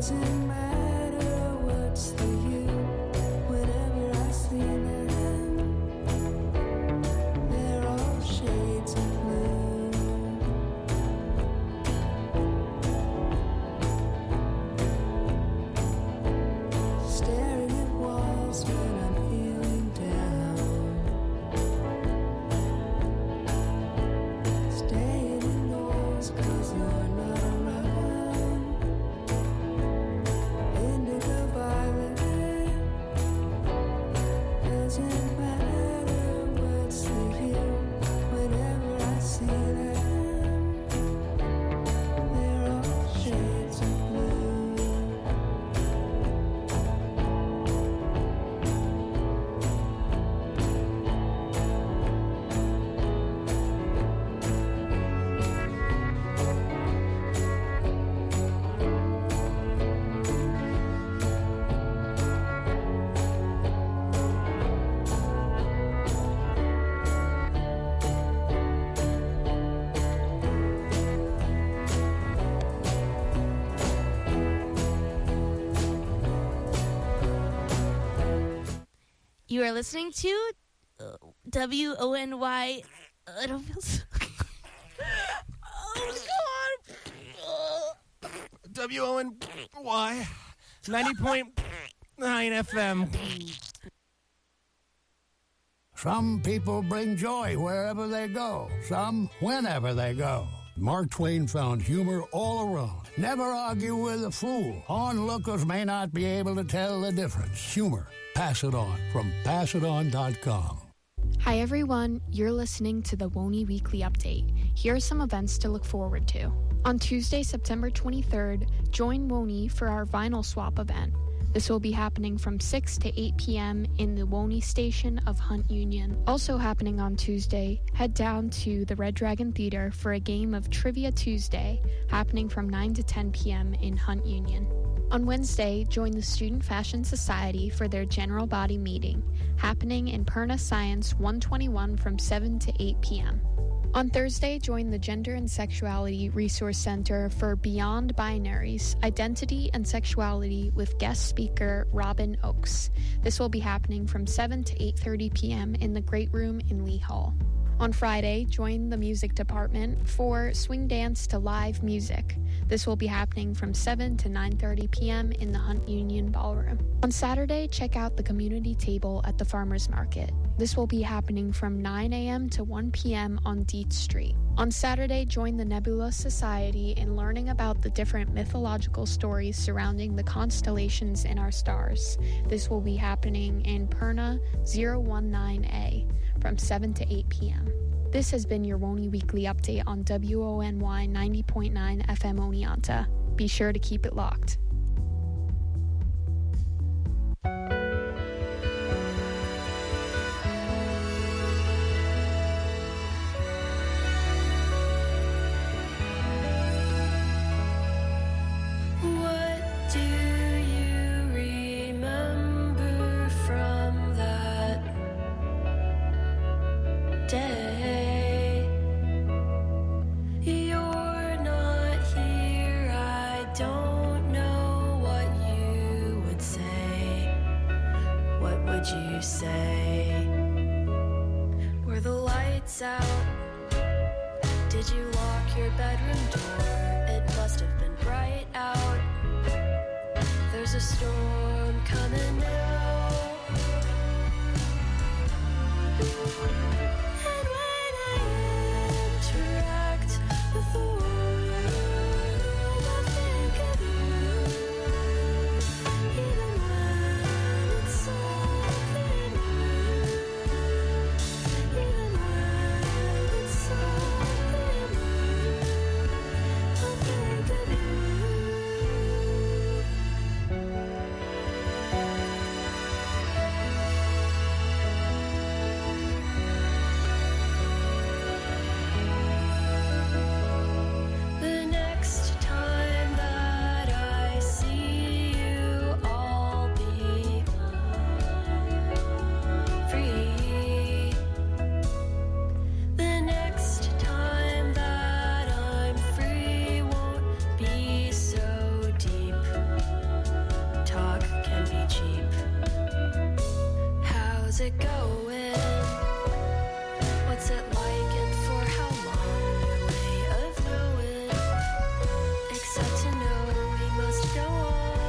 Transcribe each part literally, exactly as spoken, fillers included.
You are listening to uh, W O N Y. I don't feel so... Oh, God. W O N Y ninety point nine F M. Some people bring joy wherever they go. Some whenever they go. Mark Twain found humor all around. Never argue with a fool. Onlookers may not be able to tell the difference. Humor. Pass It On from pass it on dot com. Hi everyone, you're listening to the WONY Weekly Update. Here are some events to look forward to. On Tuesday, September twenty-third, join WONY for our vinyl swap event. This will be happening from six to eight p.m. in the WONY station of Hunt Union. Also happening on Tuesday, head down to the Red Dragon Theater for a game of Trivia Tuesday, happening from nine to ten p.m. in Hunt Union. On Wednesday, join the Student Fashion Society for their general body meeting, happening in Perna Science one twenty-one from seven to eight p.m. On Thursday, join the Gender and Sexuality Resource Center for Beyond Binaries, Identity and Sexuality with guest speaker Robin Oakes. This will be happening from seven to eight thirty p.m. in the Great Room in Lee Hall. On Friday, join the music department for Swing Dance to Live Music. This will be happening from seven to nine thirty p.m. in the Hunt Union Ballroom. On Saturday, check out the community table at the Farmers Market. This will be happening from nine a.m. to one p.m. on Dietz Street. On Saturday, join the Nebula Society in learning about the different mythological stories surrounding the constellations in our stars. This will be happening in Perna zero one nine A from seven to eight p.m. This has been your WONY Weekly Update on W O N Y ninety point nine F M Oneonta. Be sure to keep it locked. Say, were the lights out? Did you lock your bedroom door? It must have been bright out. There's a storm coming now. And when I interact with the world, I think of you. Even when it's something new, even when it's something new, I think of you. it going? What's it like and for how long? No way of knowing, except to know we must go on.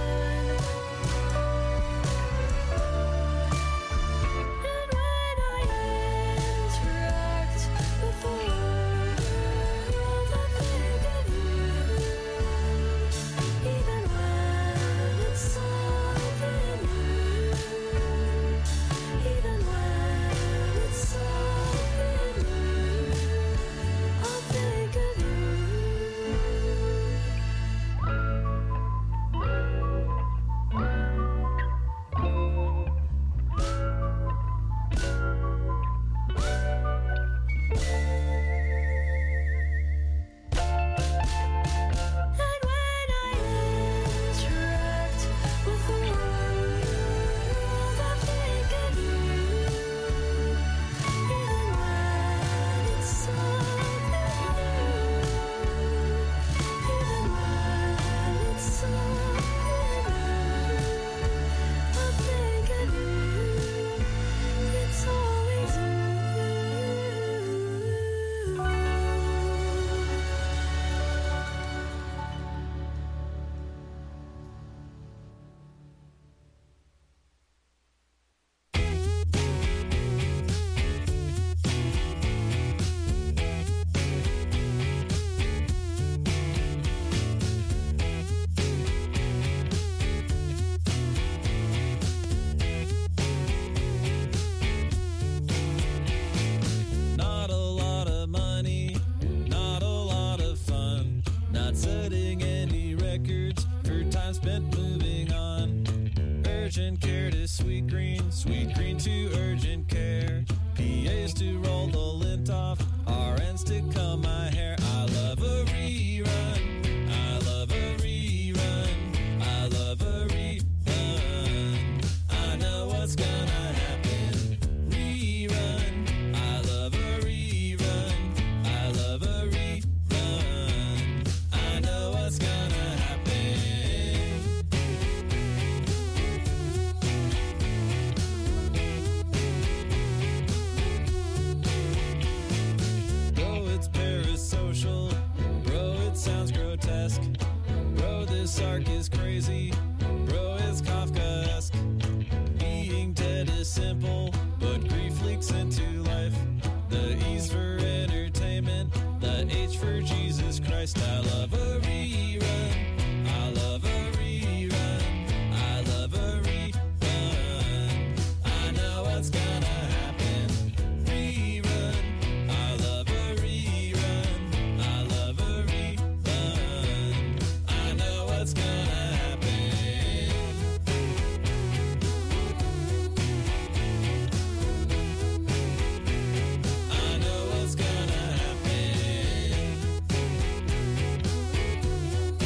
And when I interact with the world, I think of you, even when it's something new, even when it's something new, I'll think of you. And when I interact with the world, I think of you, even when it's something new, even when it's something new, I think of you. It's always you. Not a lot of money, not a lot of fun, not setting any records for time spent moving on. Urgent care to sweet green, sweet green to urgent care. P As to roll the lint off, R Ns to comb my hair. I love a rerun, I love a rerun, I love a rerun. I know what's gonna happen. Rerun, I love a rerun, I love a rerun. I know what's gonna happen. Bro, it's parasocial. Bro, it sounds grotesque. Bro, this arc is crazy. Bro, it's Kafkaesque. Being dead is simple, but grief leaks into life. The E's for entertainment, the H for Jesus Christ. I love a rerun. I love a rerun. I love a rerun. I know what's gonna happen. Rerun. I love a rerun. I love a rerun. I know what's gonna happen. I know what's gonna happen.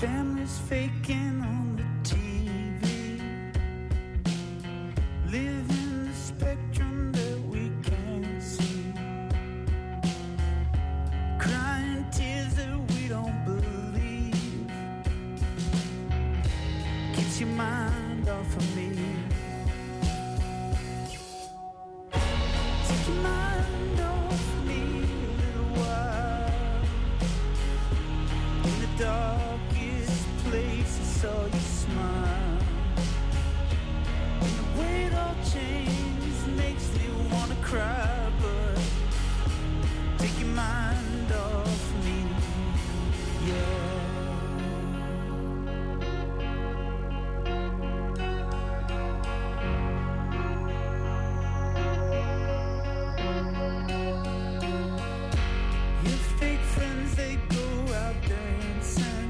Families faking on the T V, living the spectrum that we can't see, crying tears that we don't believe. Get your mind off of me. Take your mind off me a little while. In the darkest place I saw you smile. And the way it all changed makes me wanna cry, but take your mind off me, yeah. Your fake friends, they go out dancing,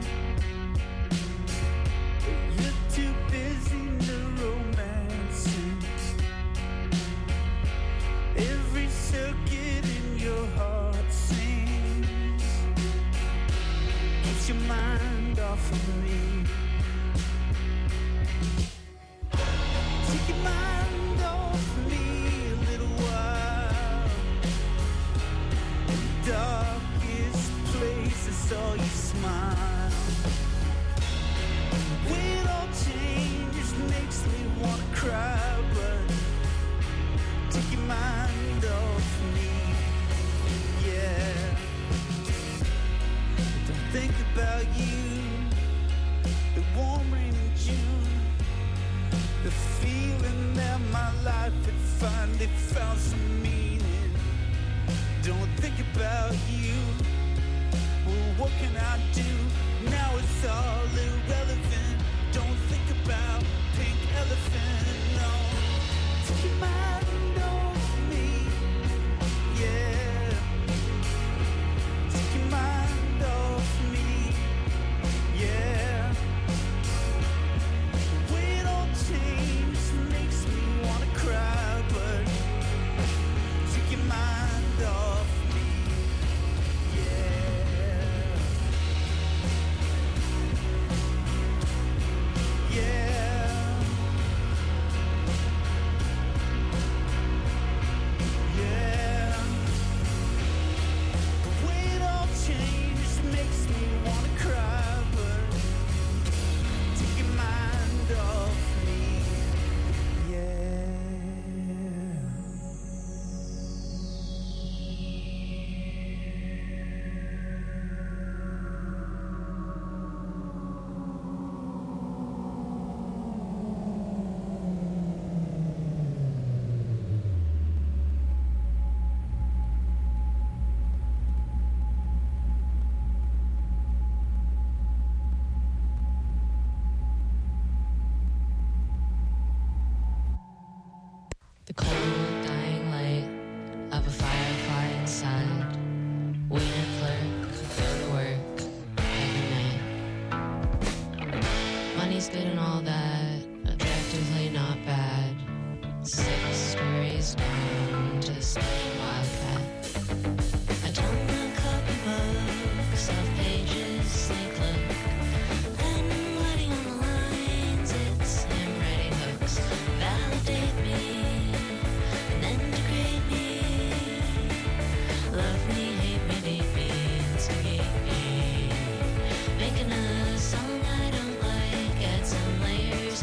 but you're too busy neuromancing. Every circuit in your heart sings. Get your mind off of me. Take your mind off me a little while. In the darkest place I saw you smile. The way it all changes makes me wanna cry, but take your mind off me, yeah. Don't think about you, the warm rain in June, the feeling that my life had finally found some meaning. Don't think about you, well, what can I do? Now it's all irrelevant. Don't think about pink elephant, no. Take your mind off me, yeah. Take your mind off me, yeah. The way it all changed makes me wanna cry, but take your mind off me, yeah. Yeah. Yeah. The way it all changed makes me wanna cry, but take your mind off me, yeah. The cold, dying light of a firefly inside. Waiting clerk, go to work every night. Money's good and all that, objectively not bad. Six stories down to the station wildcat. I don't know copy books off pages, sneak look. And writing on the lines, it's him writing hooks. Validate me, and then degrade me. Love me, hate me, need me, instigate me. Making a song I don't like, add some layers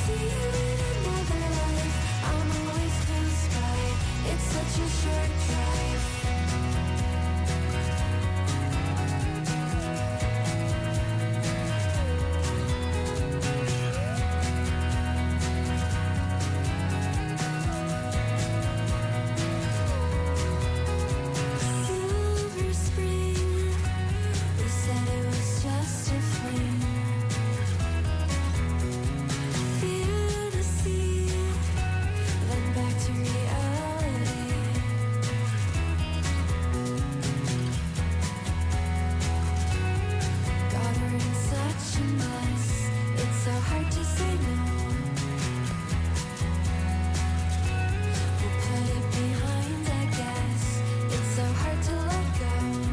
see you in another life. I'm always close by. It's such a short drive. Silver Spring, they said it was just a fling. Fantasy, then back to reality. God, we're in such a mess. It's so hard to say no. We'll put it behind, I guess. It's so hard to let go.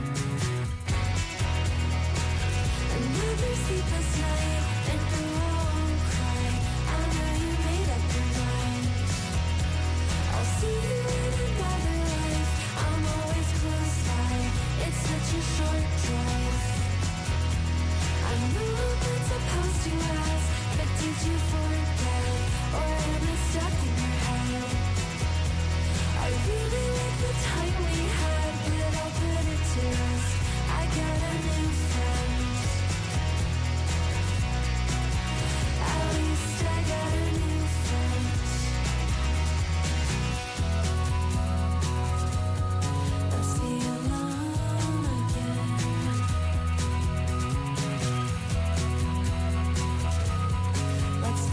Another sleepless night, and you won't cry. I know you made up your mind. I'll see you in another life. I'm always close by. It's such a short drive. I know I'm not supposed to ask, but did you forget? Or am I stuck in your head? I really like the time we had, but I'll put it to rest. I got a new friend. At least I got a new friend. Let's be alone again. Let's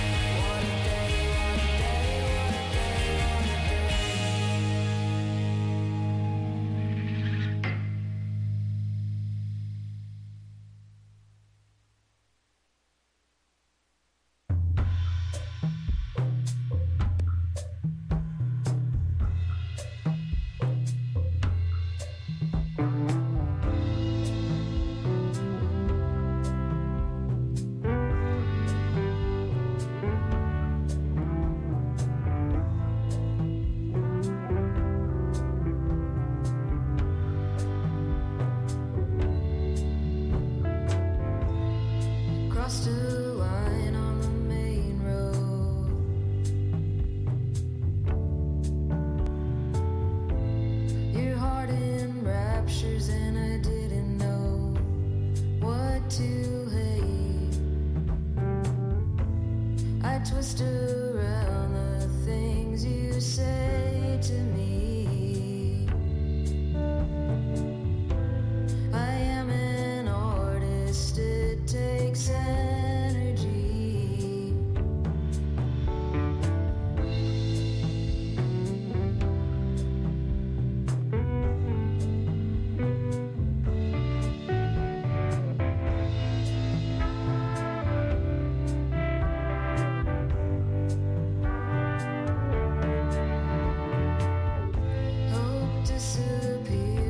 Hope disappears.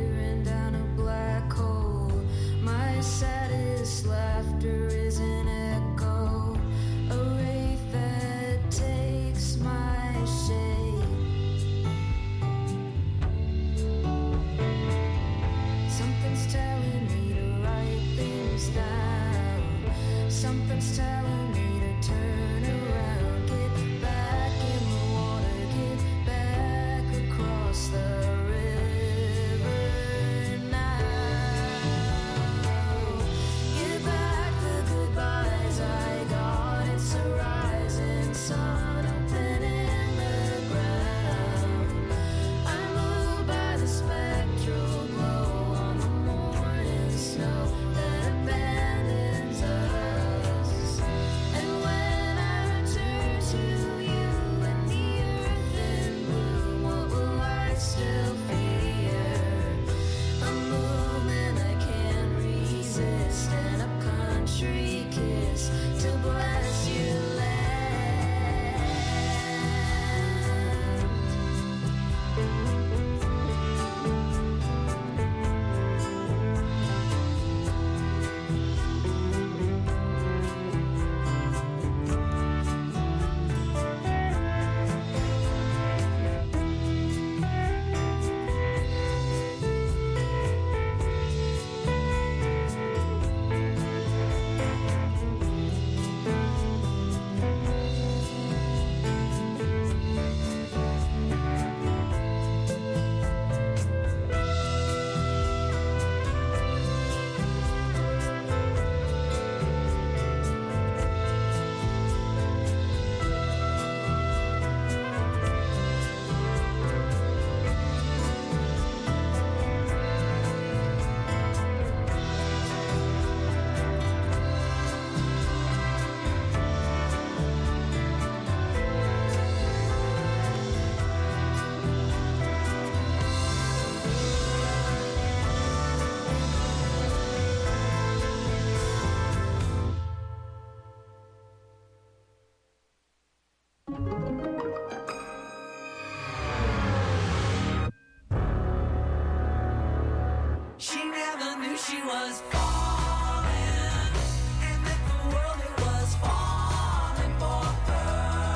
She never knew she was falling, and that the world it was falling for her.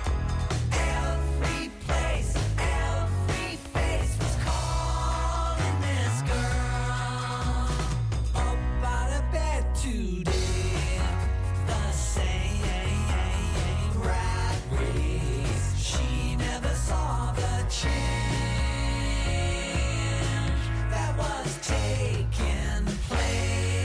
Every place, every face was calling this girl up out of bed today. The same rat race. She never saw the change that was taking place.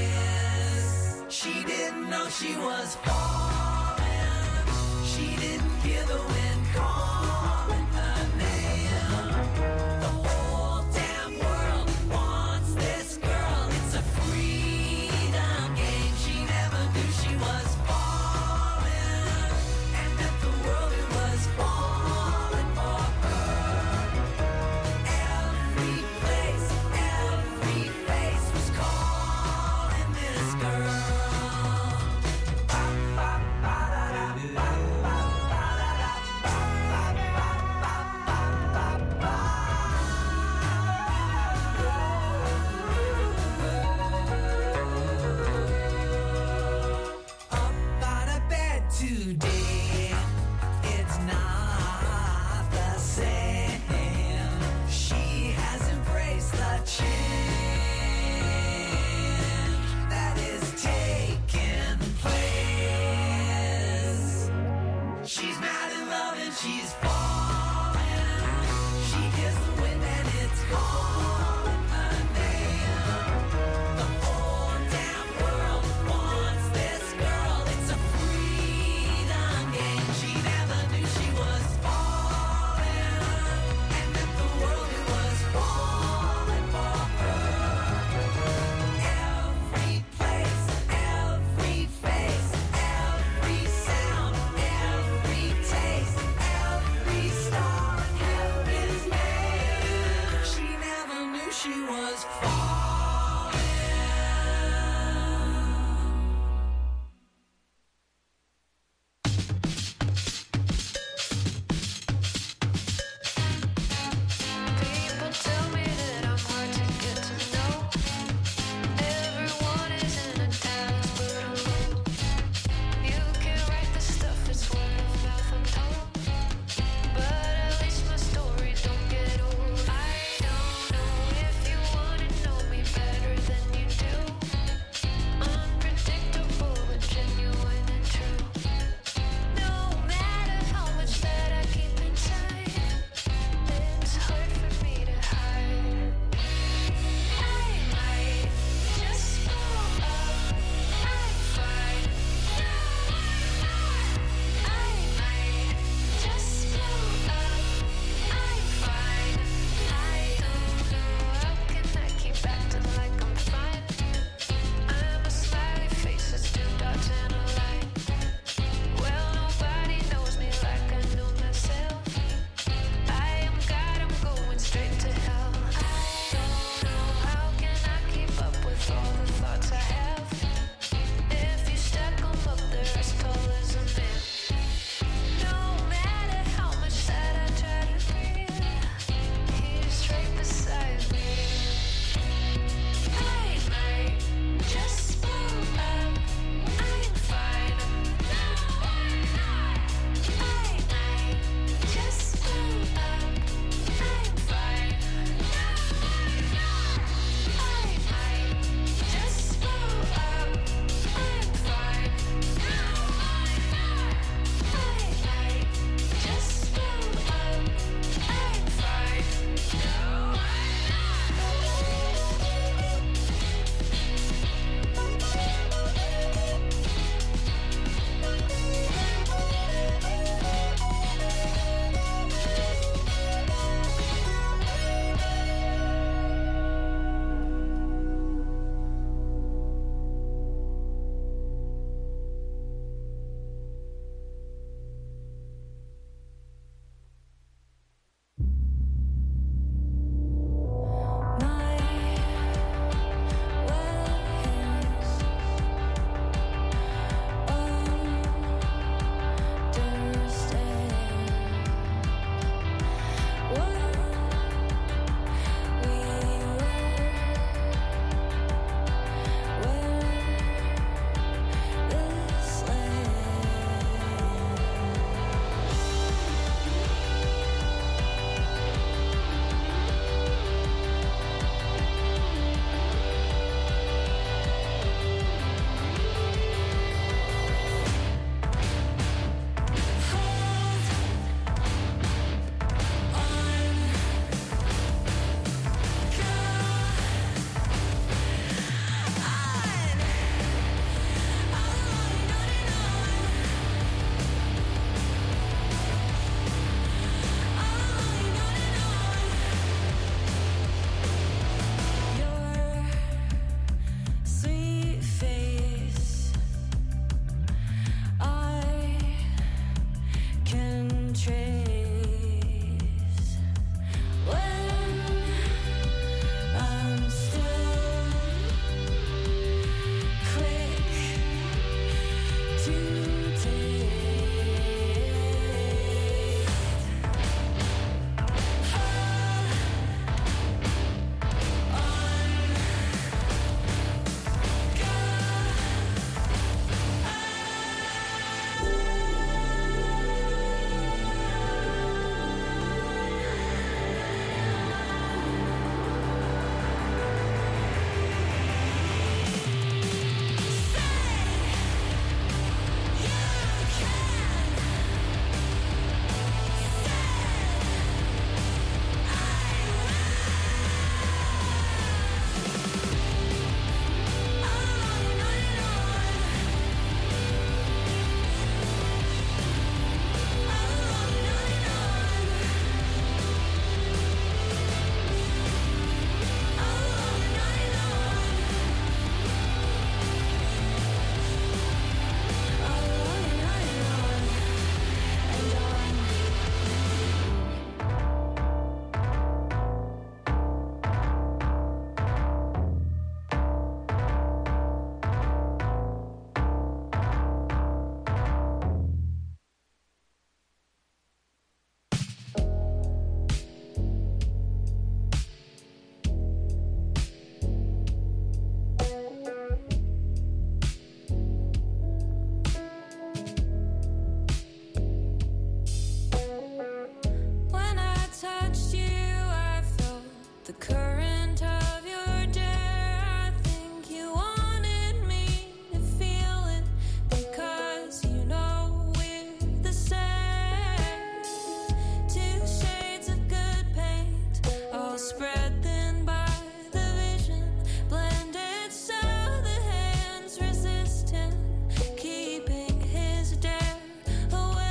the current of your dare. I think you wanted me to feel it because you know we're the same. Two shades of good paint, all spread thin by the vision, blended so the hands resist him, keeping his dare away.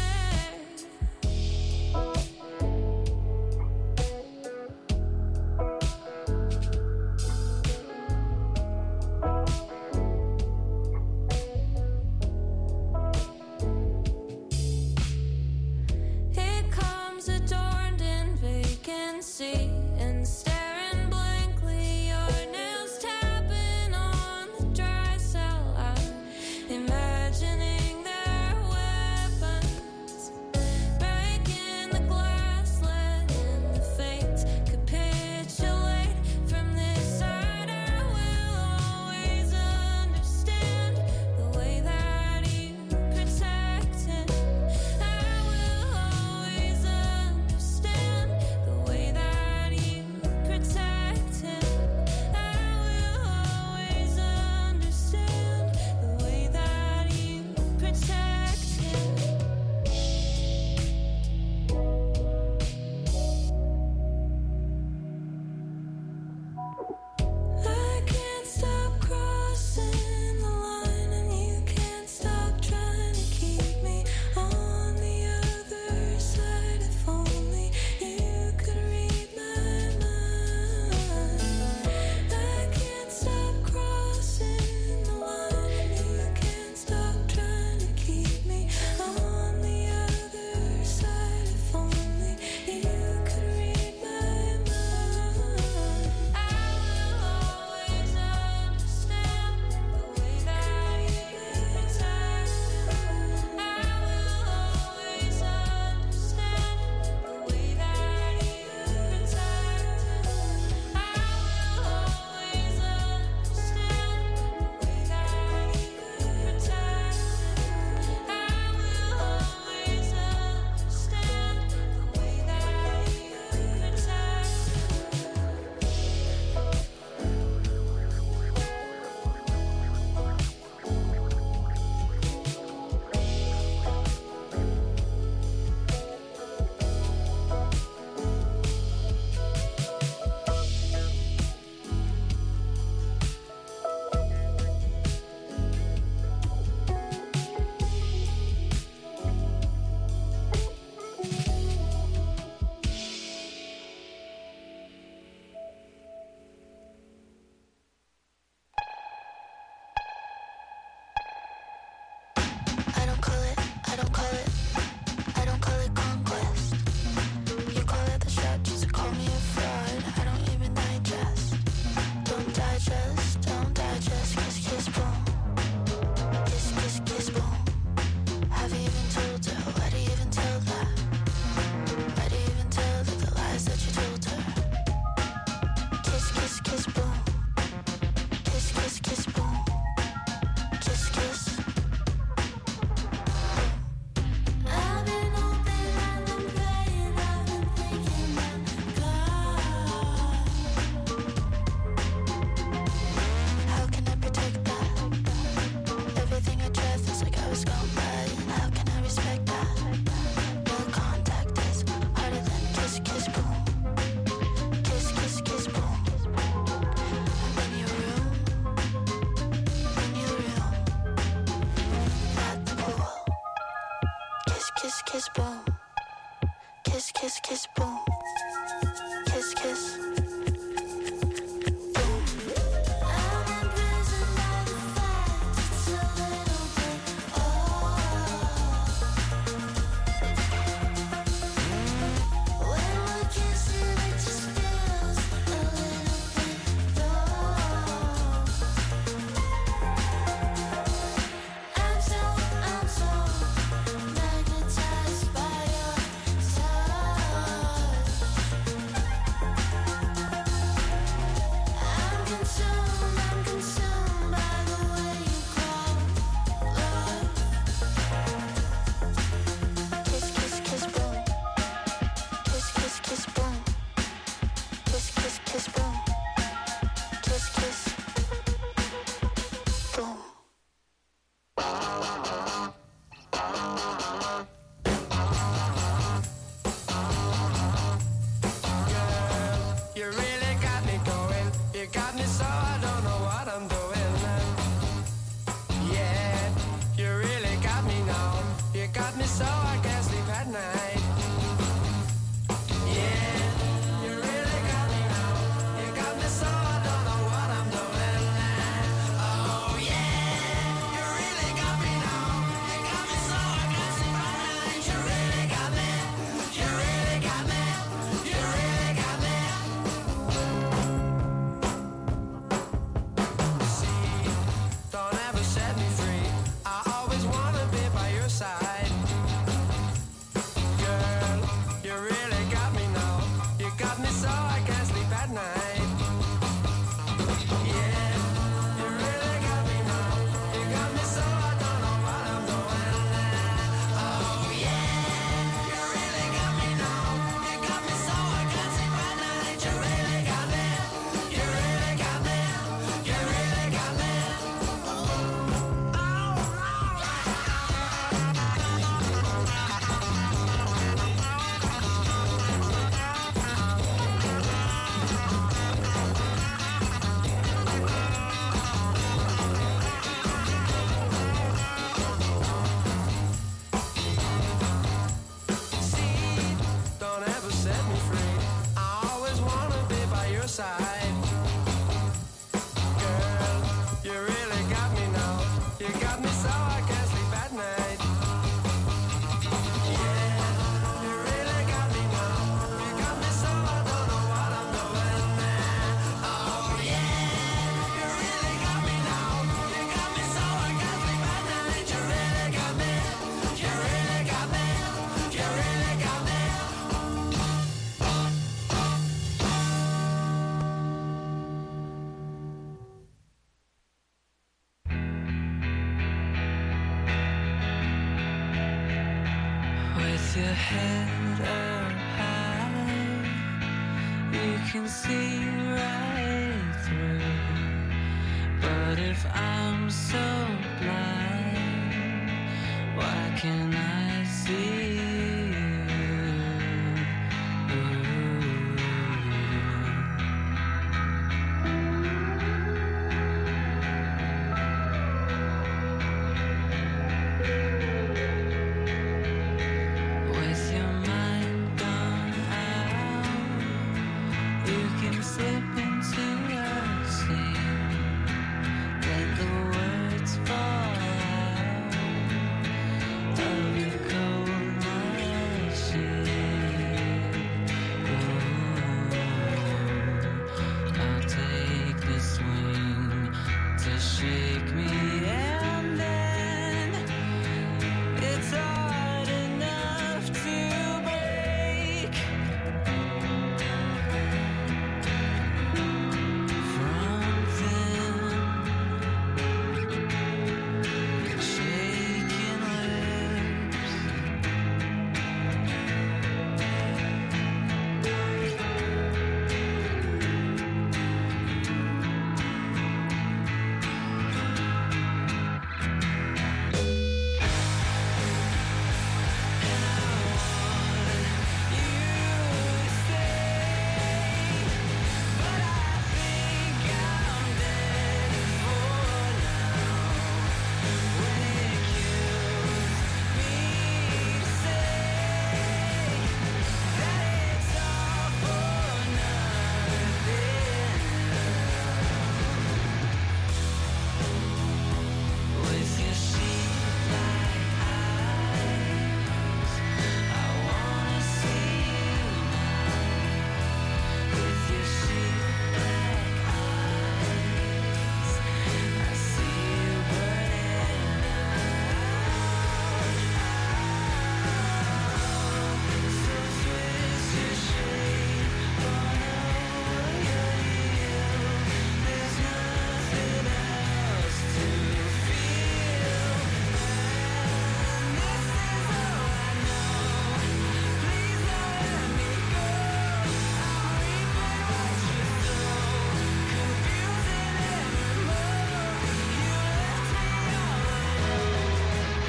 It comes adorned in vacancy and staring blankly, your nails tapping on the dry cell. I'm imagining their weapons, breaking the glass, letting the fates capitulate. From this side, I will always understand the way that you protect him. I will always understand the way that you protect him. I will always understand the way that you protect him. I can't stop crossing the line, and you can't stop trying to keep me on the other side. If only you could read my mind. I can't stop crossing the line, and you can't stop trying to keep me on the other side. If only you could read my mind. I will always understand the way that you protect him. I will always understand the way that you protect him. I will always understand the way that you protect him. I will always understand the way that you I don't call it, I don't call it, I don't call it conquest. You call it the shot, just to call me a fraud. I don't even digest. Don't digest, don't digest. Kiss, kiss, boom. Kiss, kiss, kiss, boom. Have you even told her? Why do you even tell that? Why do you even tell her the lies that you told her? Kiss, kiss, kiss, boom. Kiss, kiss, kiss, boom. Kiss, kiss. I've been hoping, I've been praying, I've been thinking about God. How can I protect that? Everything I tried feels like I was gone by, and how can I respect that? No contact is harder than kiss, kiss, boom. Kiss, kiss, kiss, boom. I'm in your room, in your room, at the pool. Kiss, kiss, kiss, boom. Kiss, kiss, kiss, boom. Kiss, kiss. Boom. I'm imprisoned by the fact it's a little bit off. When we're kissing, it just feels a little bit off. I'm so, I'm so magnetized by your touch. head up high, you can see right through. But if I'm so blind, why can't I see you? With your mind gone out, you can slip into a scene. Let the words fall out of your cold machine. Ooh, I'll take the swing to shake me, and then it's hard enough to break from thin shaking lips. With your sheep-like eyes, I wanna see you now. With your sheep-like eyes, I see you burning out. So twist your shape on over your heel. There's nothing else to feel. And this is all I know. Please don't let me go. I'm reaping what you sow. Confusing every move. You left me all alone.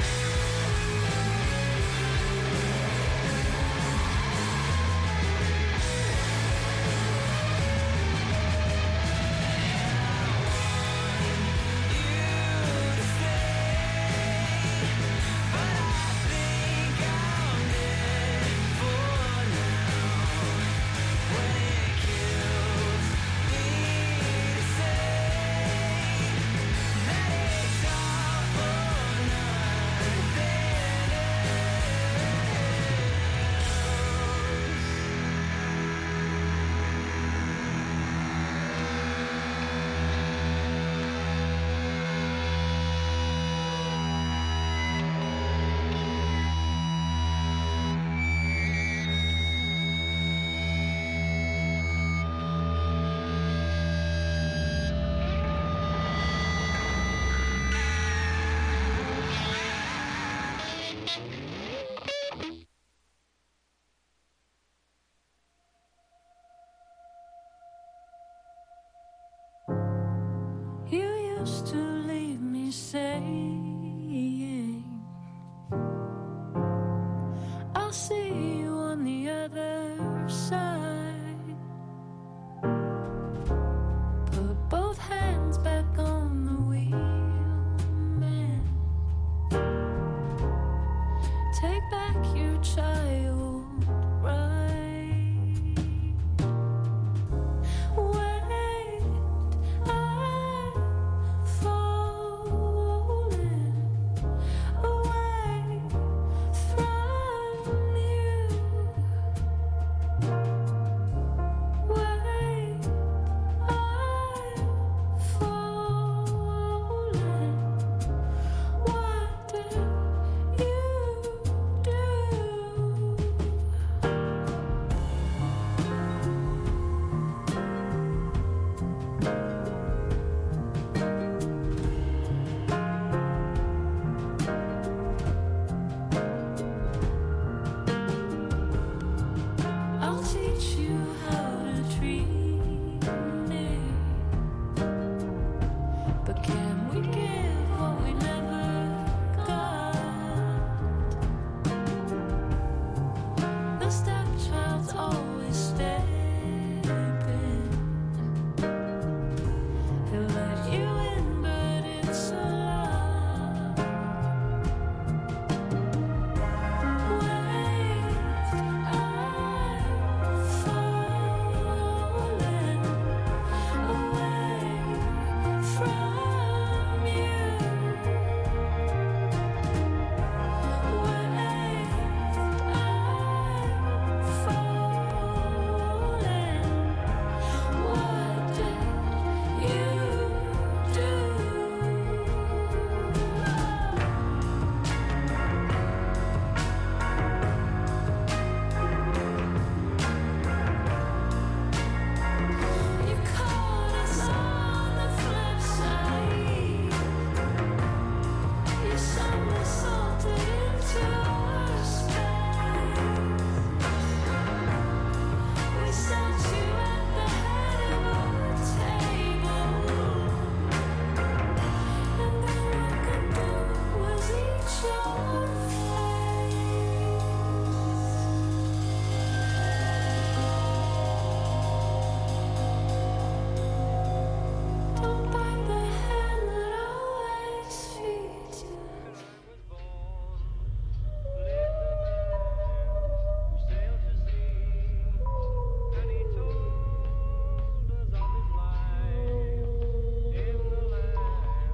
You used to leave me saying, I'll see you on the other side. Put both hands back on the wheel, man. Take back your child right. Wait, I fall.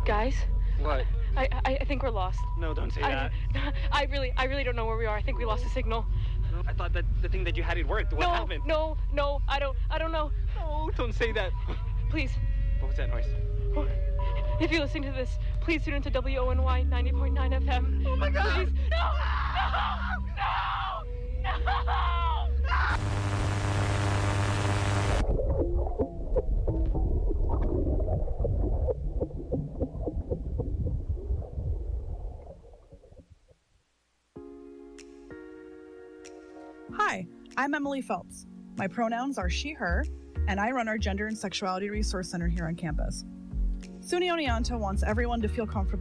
Guys, What? I, I I think we're lost. No, don't say I, that. I really I really don't know where we are. I think we lost the signal. I thought that the thing that you had, it worked. What no, happened? No, no, I don't I don't know. No, don't say that. Please. What was that noise? If you're listening to this, please tune into W O N Y ninety point nine F M. Oh my God! Please. No! No! No! No! Hi, I'm Emily Phelps. My pronouns are she, her, and I run our Gender and Sexuality Resource Center here on campus. SUNY Oneonta wants everyone to feel comfortable